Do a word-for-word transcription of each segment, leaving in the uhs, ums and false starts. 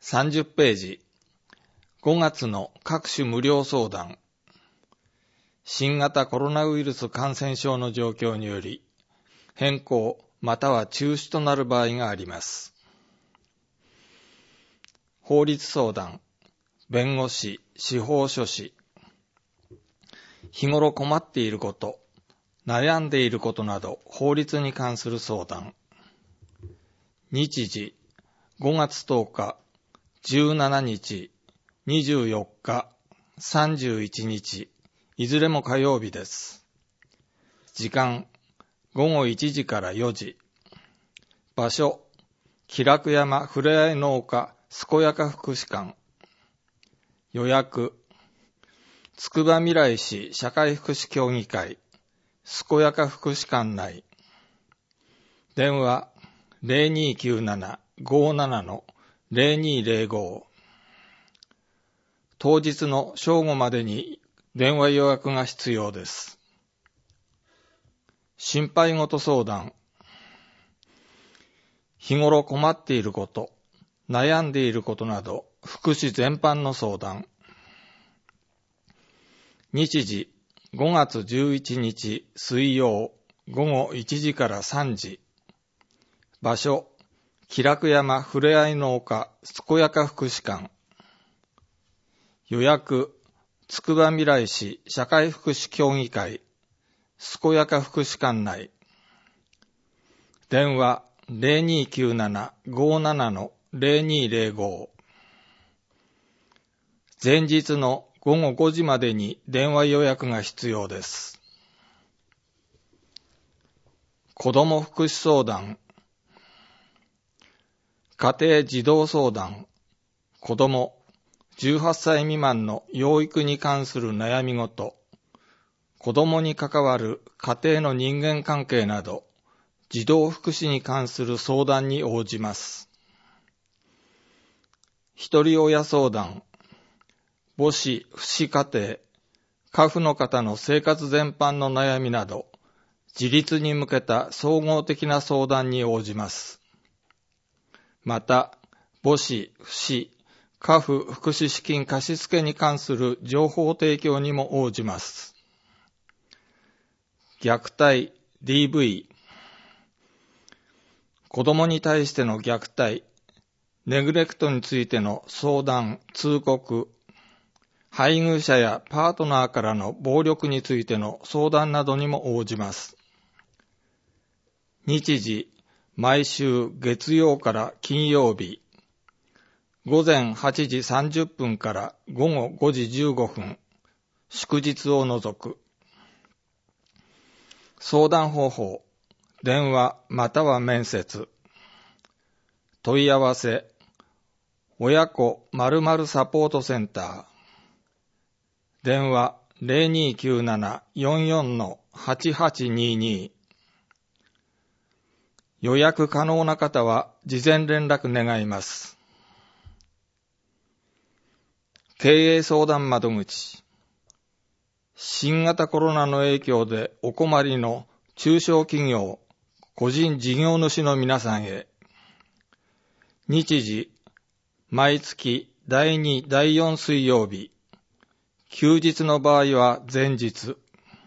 さんじゅっページ、ごがつの各種無料相談。新型コロナウイルス感染症の状況により、変更または中止となる場合があります。法律相談、弁護士、司法書士。日頃困っていること、悩んでいることなど法律に関する相談。日時、ごがつとおか、じゅうしちにち、にじゅうよっか、さんじゅういちにち、いずれも火曜日です。時間、ごごいちじからよじ。場所、喜楽山ふれあいの丘健やか福祉館。予約、つくばみらい市社会福祉協議会健やか福祉館内。電話 ゼロにーきゅうなな ごーなな ゼロにーゼロご。当日の正午までに電話予約が必要です。心配事相談。日頃困っていること、悩んでいることなど福祉全般の相談。日時、ごがつじゅういちにち水曜ごごいちじからさんじ。場所、喜楽山ふれあいの丘健やか福祉館。予約、つくばみらい市社会福祉協議会健やか福祉館内。電話 ゼロにーきゅうなな ごーなな ゼロにーゼロご。前日のごごごじまでに電話予約が必要です。子ども福祉相談。家庭児童相談。子どもじゅうはっさい未満の養育に関する悩み事、子どもに関わる家庭の人間関係など、児童福祉に関する相談に応じます。一人親相談、母子、父子家庭、家父の方の生活全般の悩みなど、自立に向けた総合的な相談に応じます。また、母子、父、家父福祉資金貸付に関する情報提供にも応じます。虐待、ディーブイ、子供に対しての虐待、ネグレクトについての相談、通告、配偶者やパートナーからの暴力についての相談などにも応じます。日時、毎週月曜から金曜日、ごぜんはちじさんじゅっぷんからごごごじじゅうごふん、祝日を除く。相談方法、電話または面接。問い合わせ、親子〇〇サポートセンター。電話 ゼロにーきゅうなな よんよん はちはちにーにー。予約可能な方は事前連絡願います。経営相談窓口。新型コロナの影響でお困りの中小企業、個人事業主の皆さんへ。日時、毎月だいに、だいよん水曜日。休日の場合は前日。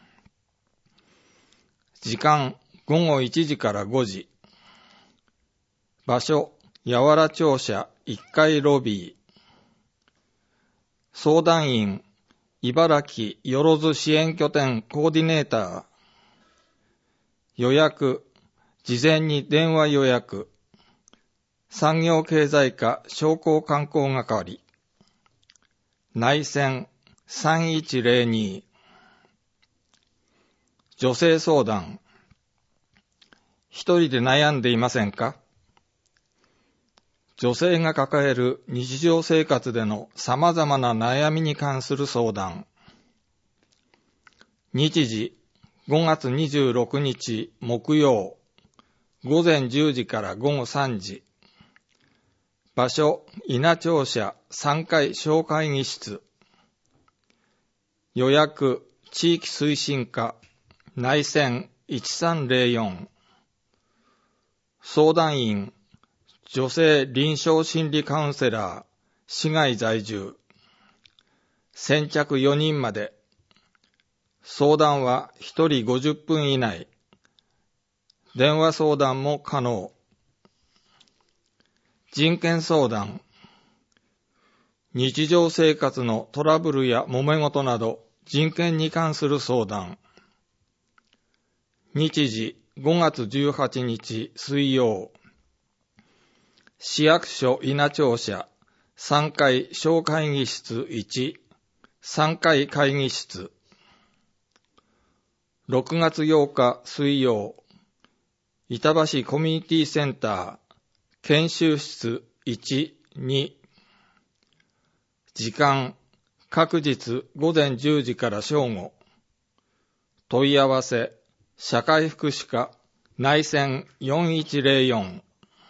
時間、ごごいちじからごじ。場所、八原庁舎いっかいロビー。相談員、茨城よろず支援拠点コーディネーター。予約、事前に電話予約。産業経済課商工観光係。内線さんいちゼロに。女性相談。一人で悩んでいませんか？女性が抱える日常生活での様々な悩みに関する相談。日時、ごがつにじゅうろくにち木曜、ごぜんじゅうじからごごさんじ。場所、稲庁舎さんかい小会議室。予約、地域推進課、内線いちさんゼロよん。相談員、 女性臨床心理カウンセラー、市外在住。先着よにんまで。相談はひとりごじゅっぷん以内。電話相談も可能。人権相談。日常生活のトラブルや揉め事など人権に関する相談。日時ごがつじゅうはちにち水曜。市役所稲町社さんかい小会議室いち、さんかい会議室。ろくがつようか水曜。板橋コミュニティセンター研修室いち、に。時間、各日午前じゅうじから正午。問い合わせ、社会福祉課内線よんいちゼロよん。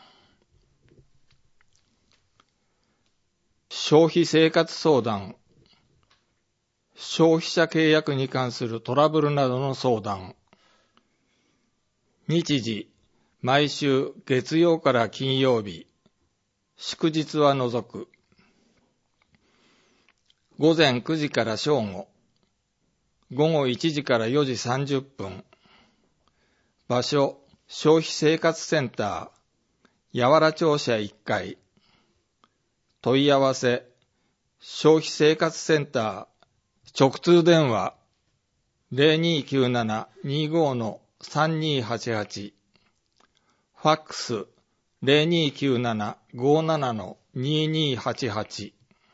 消費生活相談。消費者契約に関するトラブルなどの相談。日時、毎週月曜から金曜日。祝日は除く。午前くじから正午。午後いちじからよじさんじゅっぷん。場所、消費生活センター、八原庁舎いっかい。問い合わせ、消費生活センター、直通電話、ゼロにきゅうなな にご さんにはちはち。ファックス、ゼロにきゅうなな ごなな ににはちはち。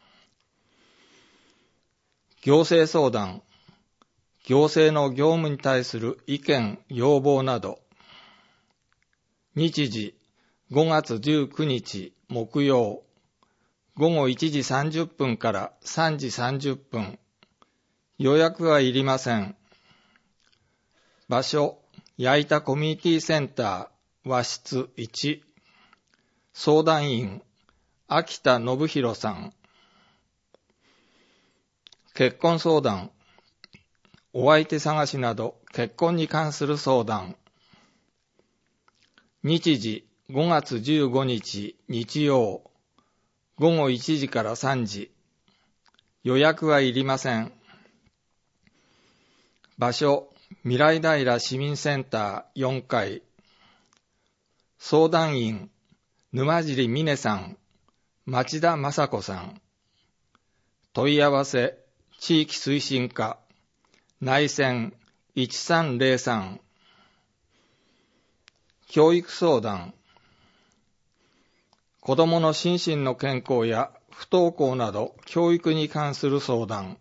行政相談、行政の業務に対する意見、要望など。日時、ごがつじゅうくにち木曜、ごごいちじさんじゅっぷんからさんじさんじゅっぷん。予約はいりません。場所、矢板コミュニティセンター和室いち。相談員、秋田信弘さん。結婚相談、お相手探しなど結婚に関する相談。日時、ごがつじゅうごにち日曜、ごごいちじからさんじ。予約はいりません。場所、未来平市民センターよんかい。相談員、沼尻美音さん、町田雅子さん。問い合わせ、地域推進課、内線いちさんゼロさん。教育相談。子どもの心身の健康や不登校など教育に関する相談。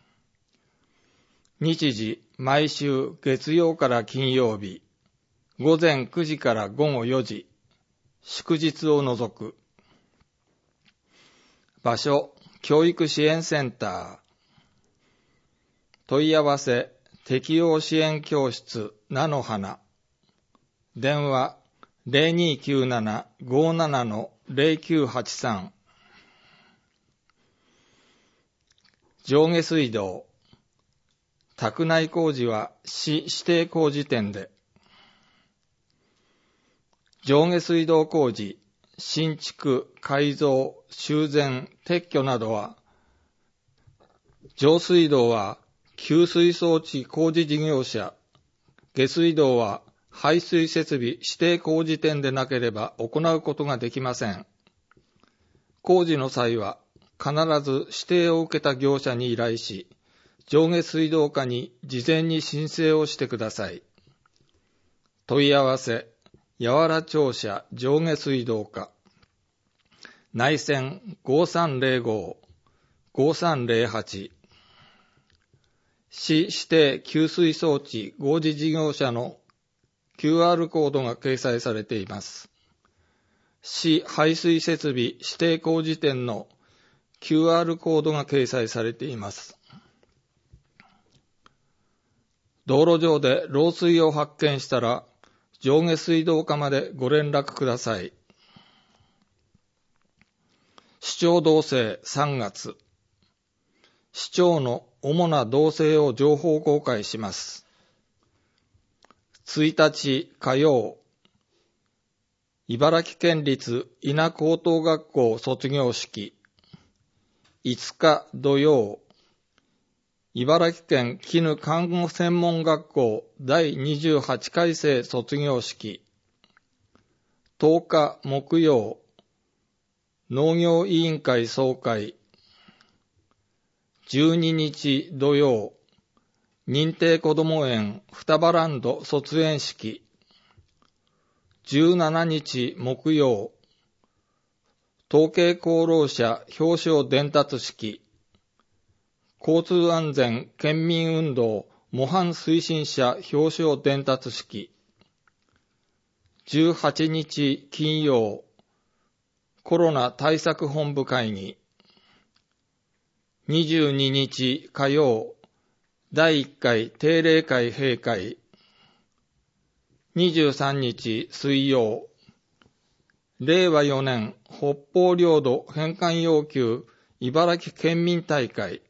日時、毎週月曜から金曜日、午前くじから午後よじ、祝日を除く。場所、教育支援センター。問い合わせ、適応支援教室菜の花。電話、ゼロにきゅうなな ごなな ゼロきゅうはちさん。上下水道。宅内工事は市指定工事店で。上下水道工事、新築、改造、修繕、撤去などは、上水道は給水装置工事事業者、下水道は排水設備指定工事店でなければ行うことができません。工事の際は必ず指定を受けた業者に依頼し、上下水道課に事前に申請をしてください。問い合わせ、八原庁舎上下水道課。内線ごさんゼロご、ごさんゼロはち。市指定給水装置工事事業者の キューアール コードが掲載されています。市排水設備指定工事店の キューアール コードが掲載されています。道路上で漏水を発見したら、上下水道課までご連絡ください。市長動静さんがつ。市長の主な動静を情報公開します。ついたち火曜、 茨城県立伊那高等学校卒業式。いつか土曜、茨城県絹看護専門学校だいにじゅうはちかい生卒業式。とおか木曜、農業委員会総会。じゅうににち土曜、認定こども園双葉ランド卒園式。じゅうしちにち木曜、統計功労者表彰伝達式。交通安全県民運動模範推進者表彰伝達式。じゅうはちにち金曜、コロナ対策本部会議。にじゅうににち火曜、だいいっかい定例会閉会。にじゅうさんにち水曜、れいわよねん北方領土返還要求茨城県民大会。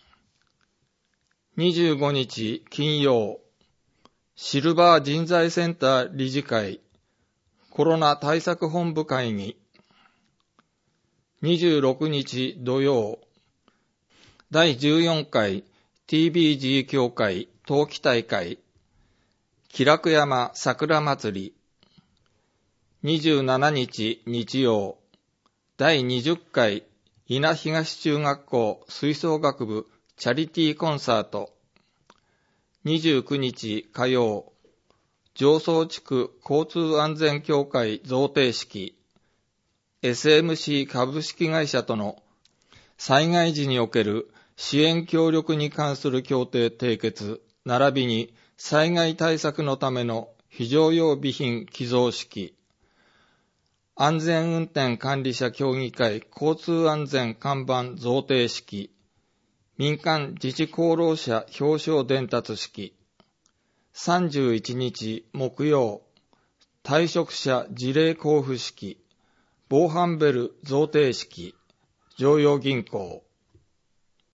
にじゅうごにち金曜、シルバー人材センター理事会コロナ対策本部会議。にじゅうろくにち土曜、だいじゅうよんかい ティービージー 協会冬季大会喜楽山桜祭り。にじゅうしちにち日曜、だいにじゅっかい伊那東中学校吹奏楽部チャリティーコンサート。にじゅうくにち火曜、常総地区交通安全協会贈呈式。エスエムシー 株式会社との災害時における支援協力に関する協定締結、並びに災害対策のための非常用備品寄贈式。安全運転管理者協議会交通安全看板贈呈式。民間自治功労者表彰伝達式。さんじゅういちにち木曜、退職者辞令交付式。防犯ベル贈呈式。常陽銀行。